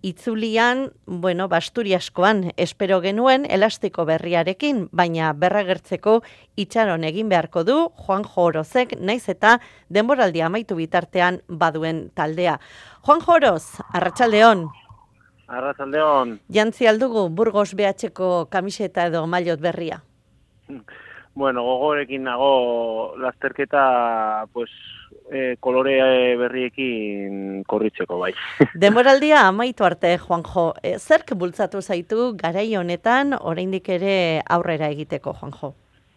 itzulian, Asturiaskoan espero genuen elastiko berriarekin, baina berragertzeko itxaron egin beharko du Juanjo Orozek, naiz eta denboraldia amaitu bitartean baduen taldea. Juanjo Oroz, arratsaldeon. Arratsaldeon. Jantzi aldugu Burgos BH-ko kamiseta edo maillot berria? Bueno, gogorekin nago lasterketa, kolore berriekin korritzeko bai. Denboraldia amaitu arte, Juanjo. Zerk bultzatu zaitu garai honetan oraindik ere aurrera egiteko, Juanjo?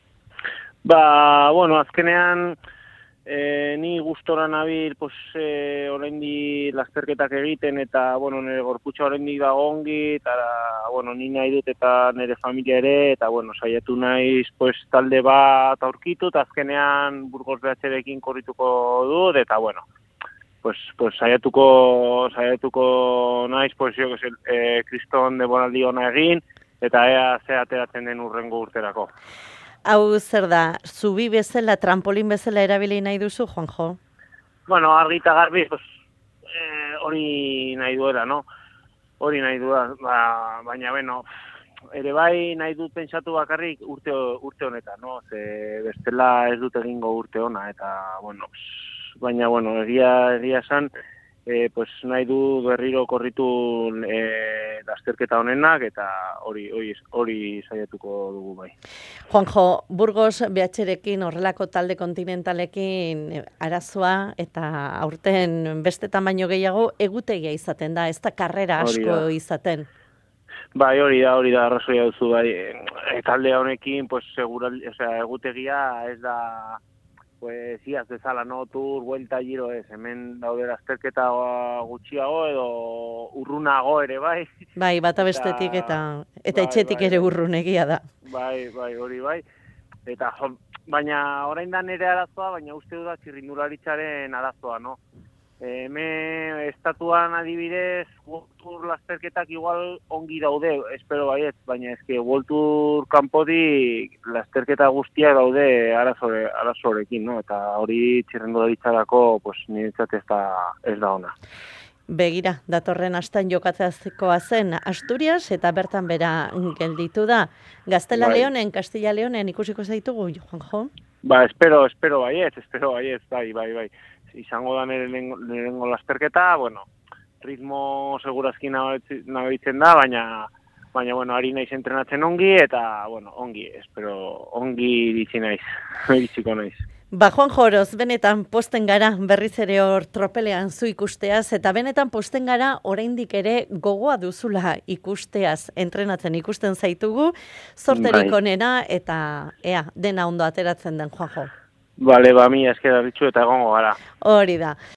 Azkenean ni gustora nabil oraindik lasterketak egiten eta nire gorputza oraindik dago ongi eta ni nahi dut eta nire familia ere eta saiatu naiz talde bat aurkitu eta azkenean Burgos BH-rekin korrituko dut eta saiatuko naiz kriston denboraldi ona egin eta ea ze ateratzen den hurrengo urterako. Hau zer da, zubi bezala, trampolin bezala erabili nahi duzu, Juanjo? Argi eta garbi, hori nahi duela, no? Hori nahi duela, baina, ere bai nahi dut pentsatu bakarrik urte honetan, no? Bestela ez dut egingo urte ona, eta, baina, egia esan, nahi du berriro korritu lasterketa honenak eta hori saiatuko dugu bai. Juanjo, Burgos BH-rekin horrelako talde kontinentalekin arazoa eta aurten bestetan baino gehiago egutegia izaten da, ez da karrera asko izaten. Bai, hori da arrazoia duzu bai. Talde honekin egutegia ez da iaz bezala, no, Tour, Vuelta, Giro ez, hemen daude lasterketa gutxiago edo urrunago ere bai. Bai, bata bestetik eta etxetik ere urrunegia da. Bai, hori bai. Eta, baina orain da nire arazoa, baina uste dut txirrindularitzaren arazoa, no? Hemen estatuan adibidez, World Tour lasterketak igual ongi daude, espero baiet, baina World Tour kanpotik lasterketa guztiak daude arazorekin, no? Eta hori txirrindularitzarako niretzat ez da ona. Begira, datorren astan jokatzeazkoa zen Asturias eta bertan bera gelditu da. Gaztela Leonen, Kastilla Leonen ikusiko zaitugu, Juanjo? Espero baiet, bai. Izango da nirengo lasterketa, ritmo segurazki nabitzen da, baina ari naiz entrenatzen ongi, eta, ongi, espero, ongi iritsiko naiz. Juanjo Oroz, benetan posten gara berriz ere hor tropelean zu ikusteaz, eta benetan posten gara oraindik ere gogoa duzula ikusteaz, entrenatzen ikusten zaitugu, zorterik onena, eta dena ondo ateratzen den, Juanjo. Bale, mila esker arritxu eta egongo gara. Hori da.